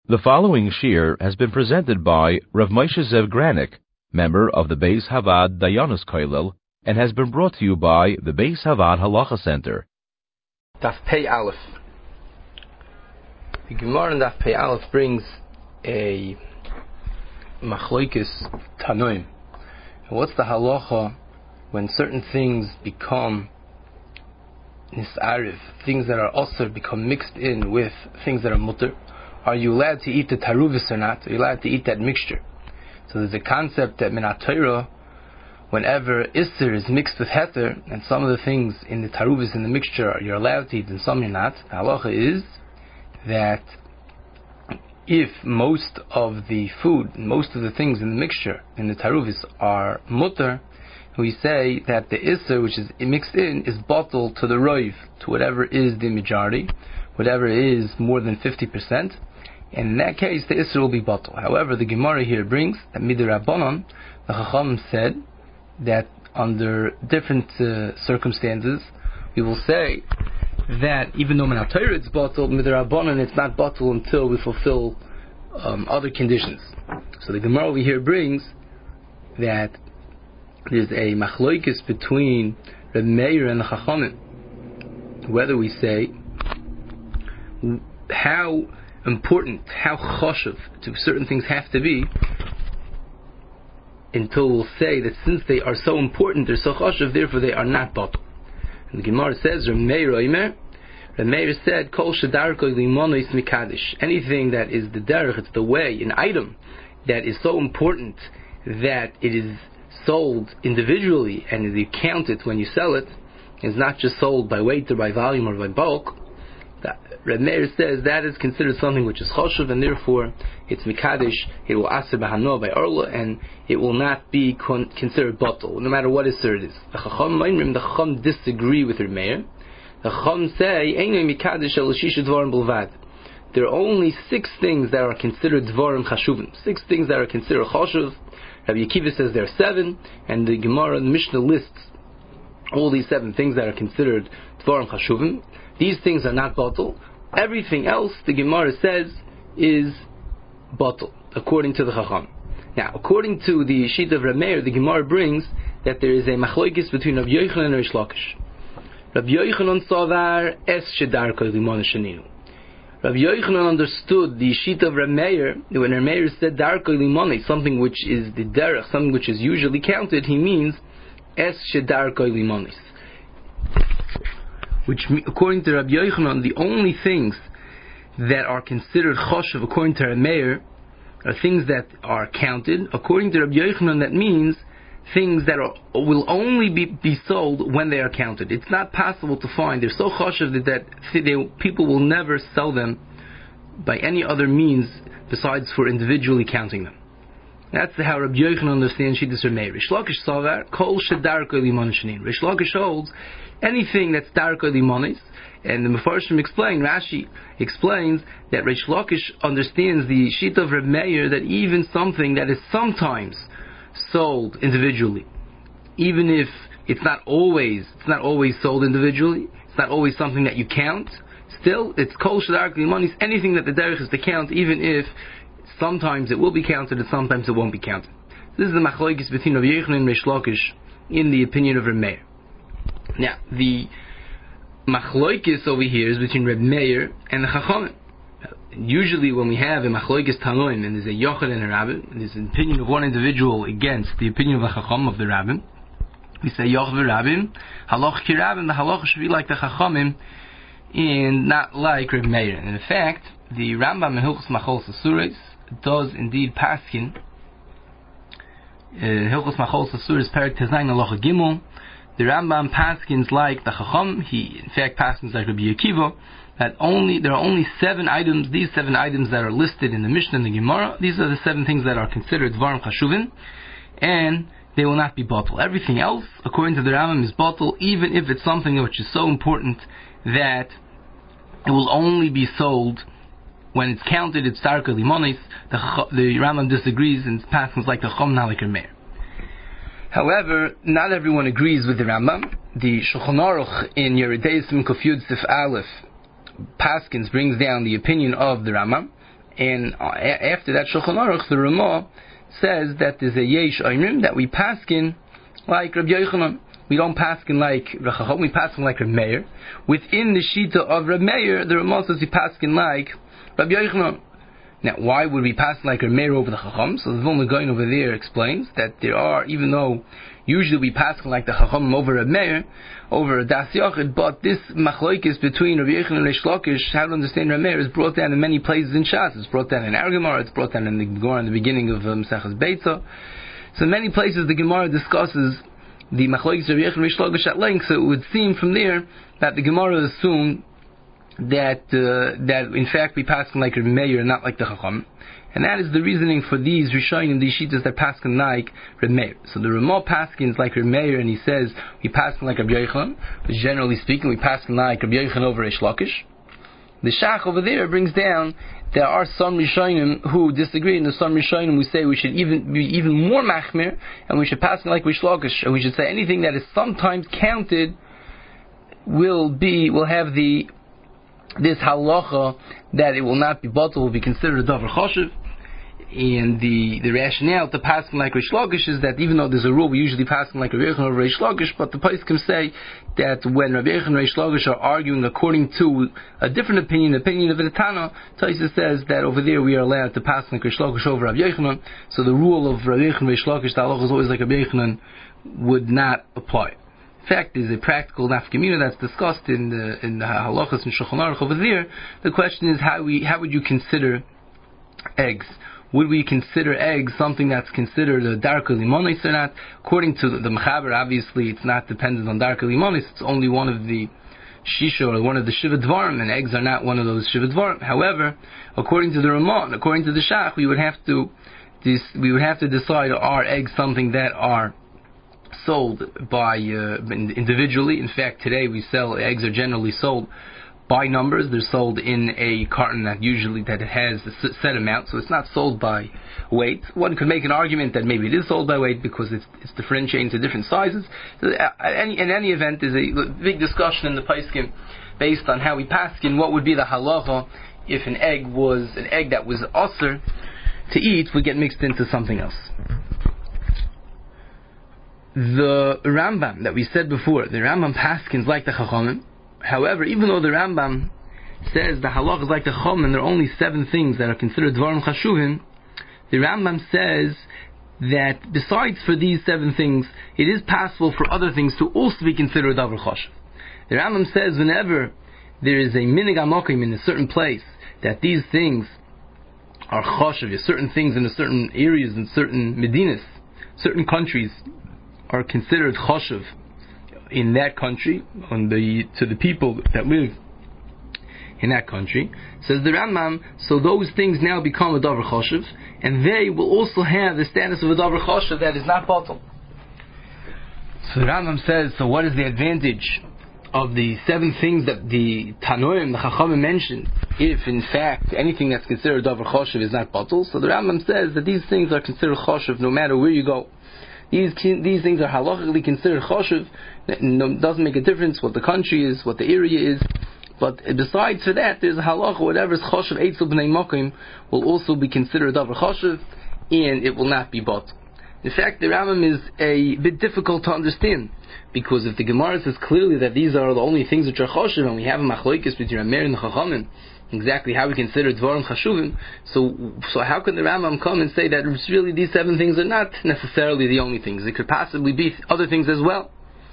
The following shir has been presented by Rav Moshe Zev Granik, member of the Beis Havad Dayanos Kollel, and has been brought to you by the Beis Havad Halacha Center. Daf Pei Aleph. The Gemara in Daf Pei Aleph brings a Machloikis Tanoim. And what's the halacha when certain things become nisariv, things that are also become mixed in with things that are mutter? Are you allowed to eat the taruvis or not? Are you allowed to eat that mixture? So there's a concept that Minat Torah, whenever Isser is mixed with Heter, and some of the things in the taruvis in the mixture you're allowed to eat and some you're not, the halacha is that if most of the food, most of the things in the mixture, in the taruvis, are mutter, we say that the Isser which is mixed in is bottled to the roiv, to whatever is the majority, whatever is more than 50%. And in that case, the Isser will be bottled. However, the Gemara here brings that Midrabanan, the Chacham said that under different circumstances, we will say that even though Minat Torah it's bottled, Midrabanan it's not bottled until we fulfill other conditions. So the Gemara over here brings that there's a machloikis between Reb Meir and the Chachamim, whether we say how important, how choshev do certain things have to be, until we'll say that since they are so important, they're so choshev, therefore they are not bottled. And the Gemara says, Reb Meir said, Kol shedarko limonos mikadish. Anything that is the derech, it's the way, an item that is so important that it is sold individually and you count it when you sell it, is not just sold by weight or by volume or by bulk. Reb Meir says that is considered something which is choshev, and therefore it's mikadish. It will aser bahano by orla, and it will not be considered bottle, no matter what isser it is. The Chacham disagree with Reb Meir. The Chacham say eino mikadish el shisha dvarim bulvad. There are only 6 things that are considered dvarim chashuvim, 6 things that are considered choshev. Rabbi Akiva says there are 7, and the Gemara, the Mishnah lists all these 7 things that are considered dvarim chashuvim. These things are not bottle. Everything else, the Gemara says, is bottle, according to the Chacham. Now, according to the sheet of Reb Meir, the Gemara brings that there is a machloikis between Rabbi Yochanan and Reish Lakish. Rabbi Yochanan saw there es shedarko limon sheninu. Rabbi Yochanan understood the sheet of Reb Meir. When Reb Meir said darko limon, something which is the derech, something which is usually counted, he means es shedarko limonis. Which, according to Rabbi Yochanan, the only things that are considered choshev, according to Reb Meir, are things that are counted. According to Rabbi Yochanan, that means things that will only be sold when they are counted. It's not possible to find. They're so choshev that people will never sell them by any other means besides for individually counting them. That's how Rabbi Yochanan understands Shittas Reb Meir. Reish Lakish saw that kol shedarko limon shenin. Reish Lakish holds anything that's darko limonis, and the Mefarshim explain. Rashi explains that Reish Lakish understands the Shita of Reb Meir that even something that is sometimes sold individually, even if it's not always sold individually, it's not always something that you count. Still, it's kol shedarko limonis. Anything that the derech is to count, even if sometimes it will be counted and sometimes it won't be counted. This is the machloikis between Rabbi Yochanan and Reish Lakish in the opinion of Reb Meir. Now, the machloikis over here is between Reb Meir and the Chachamim. Usually when we have a machloikis tanoim and there's a yochid and a rabbin, and there's an opinion of one individual against the opinion of the Chacham of the rabbin, we say yochid rabbin, halach ki rabbin, the halach should be like the Chachamim and not like Reb Meir. And in fact, the Rambam in Hilchos Machol Sasuris does indeed paskin. Hilchos Machol Sasuris Perek Tezayin Halacha Gimel. The Rambam paskins like the Chacham. He in fact paskins like Rabbi Akiva that there are only 7 items. These 7 items that are listed in the Mishnah and the Gemara. These are the 7 things that are considered dvarim chashuvin, and they will not be bottled. Everything else, according to the Rambam, is bottled, even if it's something which is so important that it will only be sold when it's counted. It's darka limonis. The Rambam disagrees and paskins like the Chacham, not like Reb Meir. However, not everyone agrees with the Rambam. The Shulchan Aruch in Yeridei Sim Kuf Yud Sif Aleph Paskins brings down the opinion of the Rambam, And after that Shulchan Aruch, the Ramah says that there's a Yesh Oyrim that we paskin like Rabbi Yochanan. We don't paskin like Rachachom, we paskin like Rabbi Meir. Within the Shita of Rabbi Meir, the Ramah says we paskin like Rabbi Yochanan. Now, why would we pass like a Meir over the Chacham? So the Vilna Gaon over there explains that there are, even though usually we pass like the Chacham over a Meir, over a Das Yochid, but this Machloikis between Rabbi Yochanan and Reish Lakish, how to understand Rabbi Meir, is brought down in many places in Shas. It's brought down in Ar Gemara, it's brought down in the Gemara in the beginning of Maseches Beitza. So in many places the Gemara discusses the Machloikis Rabbi Yochanan and Reish Lakish at length, so it would seem from there that the Gemara assumed that in fact we paskin like Rabbi Meir, not like the Chacham, and that is the reasoning for these Rishonim, these Shitas that paskin like Rabbi Meir. So the Ramah paskins like Rabbi Meir, and he says we paskin like Rabbi Yochanan, but generally speaking we paskin like Rabbi Yochanan over Reish Lakish. The Shach over there brings down there are some Rishonim who disagree, and there's some Rishonim who say we should even be even more machmir, and we should paskin like Reish Lakish, and we should say anything that is sometimes counted will have this halacha that it will not be bottled, will be considered a davar choshev. And the rationale to paskin like Reish Lakish is that even though there's a rule, we usually paskin like Rabbi Yochanan over Reish Lakish, but the poskim say that when Rabbi Yochanan and Reish Lakish are arguing according to a different opinion of the Tana, Taisa says that over there we are allowed to paskin like Reish Lakish over Rabbi Yochanan. So the rule of Rabbi Yochanan and Reish Lakish, the halacha is always like Rabbi Yochanan, would not apply. In fact, there's a practical nafkamina that's discussed in the halachas and Shulchan Aruch over there. The question is how would you consider eggs? Would we consider eggs something that's considered a darka limonis or not? According to the Mechaber, obviously it's not dependent on darka limonis. It's only one of the shisha or one of the shiva dvarim, and eggs are not one of those shiva dvarim. However, according to the Ramah, according to the Shach, we would have to decide, are eggs something that are sold by individually. In fact, today eggs are generally sold by numbers. They're sold in a carton that it has a set amount, so it's not sold by weight. One could make an argument that maybe it is sold by weight because it's differentiating to different sizes. So, in any event, there's a big discussion in the Paiskim based on how we paskin what would be the halacha if an egg that was usher to eat would get mixed into something else. The Rambam that we said before, the Rambam paskins like the Chachamim. However, even though the Rambam says the halach is like the Chachamim, there are only 7 things that are considered dvarim chashuvim, the Rambam says that besides for these 7 things, it is possible for other things to also be considered davar chashuv. The Rambam says whenever there is a minig amokim in a certain place, that these things are chashuv, certain things in certain areas, in certain medinas, certain countries, are considered choshev in that country, to the people that live in that country. Says the Rambam, so those things now become a davar choshev, and they will also have the status of a davar choshev that is not bottled. So the Rambam says, so what is the advantage of the 7 things that the Tanoim, the Chachamim mentioned, if in fact anything that's considered davar choshev is not bottled? So the Rambam says that these things are considered choshev no matter where you go. These things are halachically considered choshev. It doesn't make a difference what the country is, what the area is. But besides for that, there's a halacha, whatever is choshev eitzel b'nei makim will also be considered davar choshev, and it will not be bought. In fact, the Rambam is a bit difficult to understand, because if the Gemara says clearly that these are the only things which are choshev, and we have a machlokes between Rameir and the Chachamim, exactly how we consider dvarim chashuvim, so how can the Rambam come and say that really these 7 things are not necessarily the only things? It could possibly be other things as well.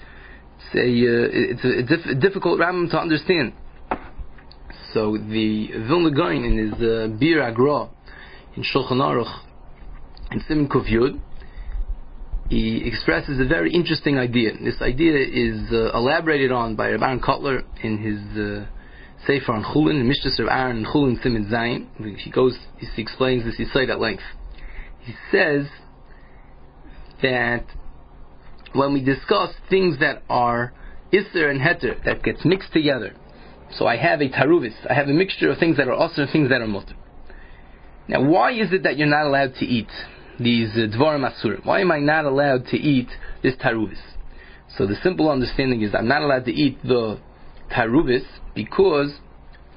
It's a difficult Rambam to understand. So the Vilna Gaon in his Bir Agra in Shulchan Aruch in Siman Kuf Yud, he expresses a very interesting idea. This idea is elaborated on by Rabbi Aaron Kotler in his Sefer on Chulin, the Mishnah of Aaron and Chulin Siman Zayin. He explains this Yisayt at length. He says that when we discuss things that are Isser and Heter, that gets mixed together, so I have a taruvis, I have a mixture of things that are Asr and things that are Mutter. Now, why is it that you're not allowed to eat these Dvarim Asur? Why am I not allowed to eat this taruvis? So the simple understanding is I'm not allowed to eat the taruvis because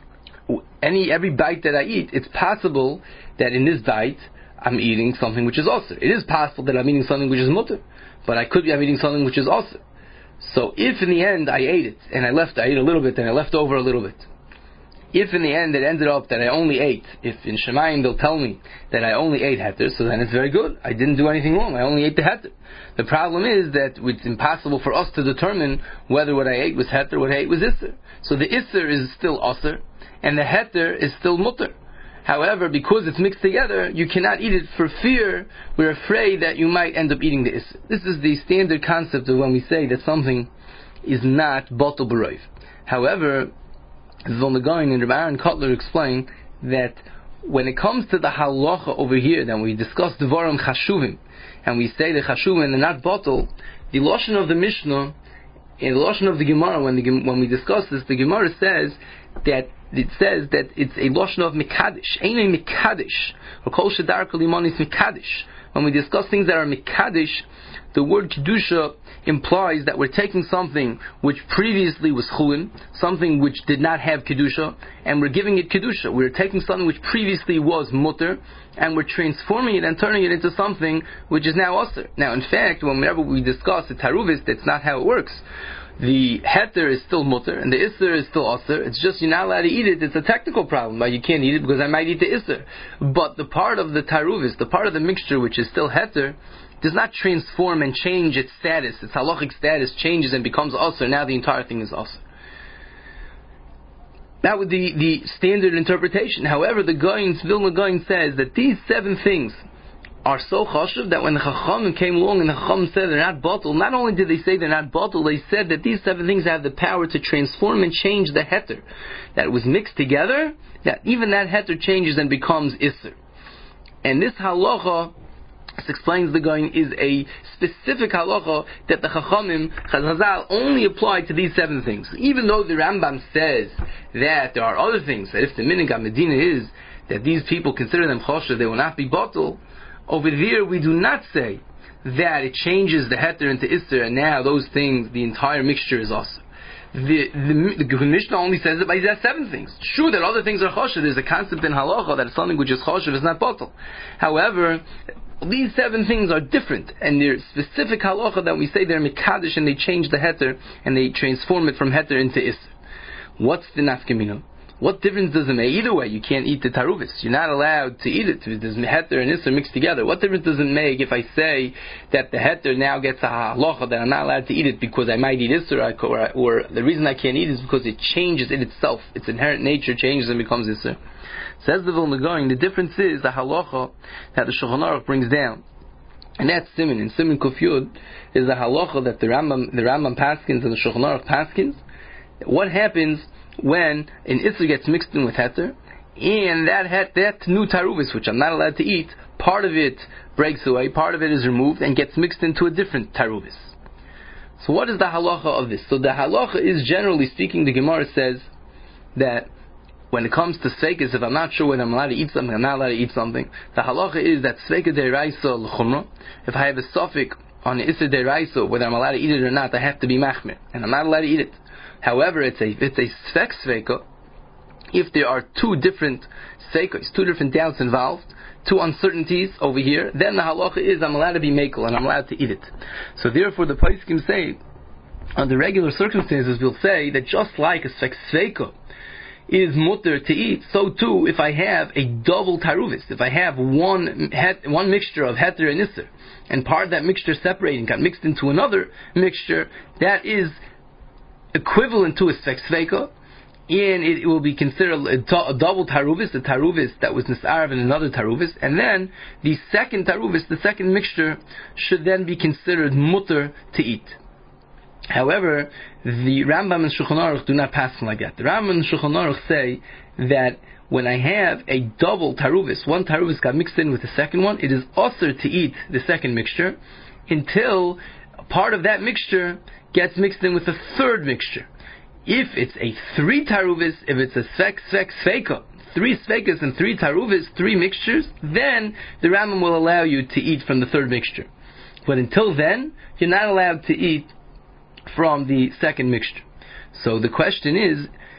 every bite that I eat, it's possible that in this bite I'm eating something which is also. It is possible that I'm eating something which is mutter, but I'm eating something which is also. So if in the end I ate it and I ate a little bit and I left over a little bit. If in the end it ended up that I only ate, if in Shemayim they'll tell me that I only ate heter, so then it's very good. I didn't do anything wrong. I only ate the heter. The problem is that it's impossible for us to determine whether what I ate was heter or what I ate was isser. So the isser is still aser, and the heter is still mutter. However, because it's mixed together, you cannot eat it for fear. We're afraid that you might end up eating the isser. This is the standard concept of when we say that something is not batel b'roiv. However, Vilna Gaon and Rabbi Aaron Kotler explain that when it comes to the halacha over here, then we discuss Devarim Chashuvim, and we say the Chashuvim are not batel, the Lashon of the Mishnah, in the Lashon of the Gemara, when we discuss this, the Gemara says that it's a Lashon of Mekadesh, Einay Mekadesh, or Kol Shedar Kol Iman is Mekadesh. When we discuss things that are Mekadesh, the word Kedusha implies that we're taking something which previously was Chulin, something which did not have Kedusha, and we're giving it Kedusha. We're taking something which previously was Mutter, and we're transforming it and turning it into something which is now Aser. Now, in fact, whenever we discuss the Taruvis, that's not how it works. The heter is still mutter and the isser is still aser. It's just you're not allowed to eat it. It's a technical problem. You can't eat it because I might eat the isser. But the part of the taruvis, the part of the mixture which is still heter, does not transform and change its status. Its halachic status changes and becomes aser. Now the entire thing is aser. That would be the standard interpretation. However, the Vilna Gaon says that these 7 things are so chashuv that when the Chachamim came along and the Chachamim said they're not batel, not only did they say they're not batel, they said that these 7 things have the power to transform and change the heter. That it was mixed together, that even that heter changes and becomes isser. And this halacha, as explains the Gaon, is a specific halacha that the Chachamim, Chazal, only applied to these 7 things. Even though the Rambam says that there are other things, that if the Minhag HaMedina is that these people consider them chashuv, they will not be batel. Over there, we do not say that it changes the heter into isser, and now those things, the entire mixture is aser. The Mishnah only says it by these 7 things. It's true that other things are chashuv. There's a concept in halacha that something which is chashuv is not batel. However, these 7 things are different, and they're specific halacha that we say they're mekadesh, and they change the heter and they transform it from heter into isser. What's the nafkamina? What difference does it make? Either way, you can't eat the taruvis. You're not allowed to eat it. There's heter and isser mixed together. What difference does it make if I say that the heter now gets a halacha that I'm not allowed to eat it because I might eat isser, or the reason I can't eat it is because it changes in itself. Its inherent nature changes and becomes isser. Says the Vilna Gaon, the difference is the halacha that the Shulchan Aruch brings down. And that's Siman. In Siman Kuf Yud is the halacha that the Rambam paskins and the Shulchan Aruch paskins. What happens when an isser gets mixed in with heter, and that new taruvis, which I'm not allowed to eat, part of it breaks away, part of it is removed, and gets mixed into a different taruvis. So what is the halacha of this? So the halacha is, generally speaking, the Gemara says that when it comes to sveikas, if I'm not sure whether I'm allowed to eat something, I'm not allowed to eat something, the halacha is that sveika deiraisa l'chumra, if I have a suffix on the isser deiraisa, whether I'm allowed to eat it or not, I have to be machmir, and I'm not allowed to eat it. However, it's a svek sveika if there are 2 different sveikas, 2 different doubts involved, 2 uncertainties over here, then the halacha is I'm allowed to be mekel and I'm allowed to eat it. So therefore the poskim say, under regular circumstances, we'll say that just like a svek sveika is mutter to eat, so too if I have a double taruvis, if I have one mixture of heter and isser, and part of that mixture separating got mixed into another mixture, that is equivalent to a svek sveika, and it will be considered a double taruvis, a taruvis that was nisarav in another taruvis, and then the second taruvis, the second mixture, should then be considered mutter to eat. However, the Rambam and Shulchan Aruch do not pass like that. The Rambam and Shulchan Aruch say that when I have a double taruvis, one taruvis got mixed in with the second one, it is also to eat the second mixture until part of that mixture gets mixed in with a third mixture. If it's a 3 taruvis, if it's a sveika, 3 sveikas and 3 taruvis, 3 mixtures, then the Rambam will allow you to eat from the third mixture. But until then, you're not allowed to eat from the second mixture. So the question is,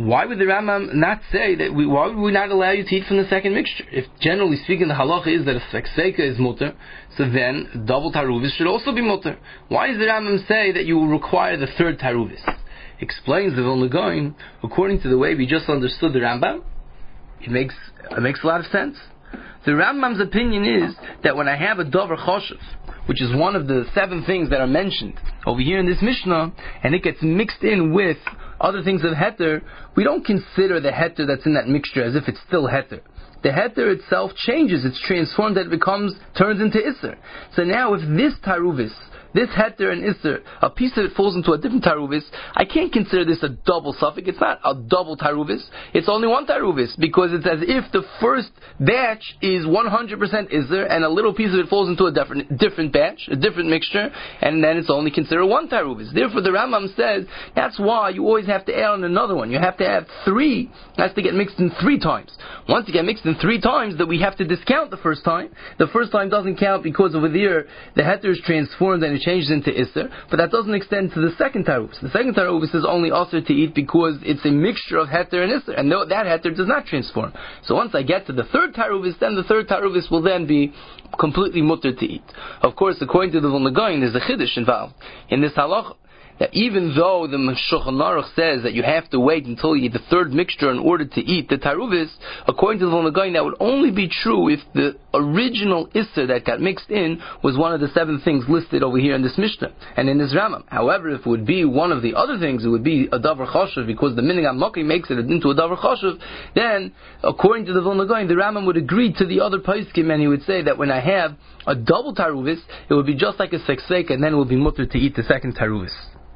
why would the Rambam not say that? Why would we not allow you to eat from the second mixture? If generally speaking, the halacha is that a sekseka is mutter, so then double taruvis should also be mutter. Why does the Rambam say that you will require the third taruvis? Explains the Vilna Gaon, according to the way we just understood the Rambam, it makes a lot of sense. The Rambam's opinion is that when I have a davar choshev, which is one of the 7 things that are mentioned over here in this Mishnah, and it gets mixed in with other things of heter, we don't consider the heter that's in that mixture as if it's still heter. The heter itself changes, it's transformed, that it turns into isser. So now if this taruvis, this heter and isser, a piece of it falls into a different taruvis, I can't consider this a double suffix. It's not a double taruvis. It's only one taruvis, because it's as if the first batch is 100% isser, and a little piece of it falls into a different batch, a different mixture, and then it's only considered one taruvis. Therefore, the Rambam says that's why you always have to add on another one. You have to have 3. It has to get mixed in 3 times. Once you get mixed in 3 times, then we have to discount the first time. The first time doesn't count because over there the heter is transformed and it changes into Isser, but that doesn't extend to the second Tarubis. The second Tarubis is only Asr to eat because it's a mixture of Heter and Isser, and no, that Heter does not transform. So once I get to the third Tarubis, then the third Tarubis will then be completely mutter to eat. Of course, according to the Vilna Gaon, there's a Chiddush involved in this halach, that even though the Shulchan Aruch says that you have to wait until you eat the third mixture in order to eat the taruvis, according to the Vilna Gaon, that would only be true if the original Isser that got mixed in was one of the 7 things listed over here in this Mishnah and in this Rambam. However, if it would be one of the other things, it would be a davar choshev, because the Minhag HaMakri makes it into a davar choshev, then, according to the Vilna Gaon, the Rambam would agree to the other poskim, and he would say that when I have a double taruvis, it would be just like a seksek, and then it would be mutter to eat the second taruvis.